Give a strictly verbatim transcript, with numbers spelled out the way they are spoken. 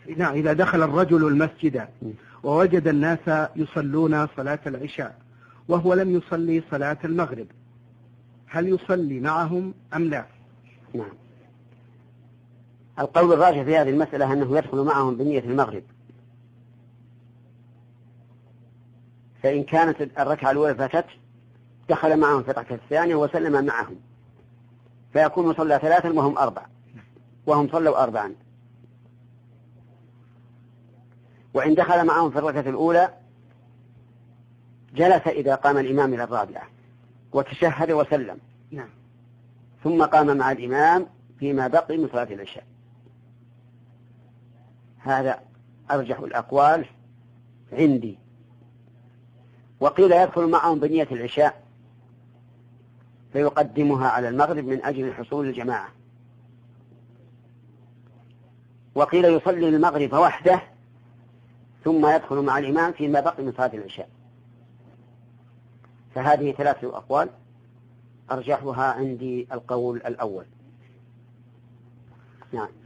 نعم، إذا دخل الرجل المسجد ووجد الناس يصلون صلاة العشاء وهو لم يصلي صلاة المغرب، هل يصلي معهم أم لا؟ نعم، القول الراجح في هذه المسألة أنه يدخل معهم بنية المغرب، فإن كانت الركعة الأولى فاتت دخل معهم في الركعة الثانية وسلم معهم، فيكون صلى ثلاثا وهم أربع، وهم صلوا أربعا. وإن دخل معهم في الركعة الأولى جلس إذا قام الإمام إلى الرابعة وتشهد وسلم، نعم، ثم قام مع الإمام فيما بقي من صلاة العشاء. هذا أرجح الأقوال عندي. وقيل يدخل معهم بنية العشاء فيقدمها على المغرب من أجل حصول الجماعة، وقيل يصلي المغرب وحده ثم يدخل مع الإمام فيما بقي من صلاة العشاء. فهذه ثلاثة أقوال أرجحها عندي القول الأول. نعم.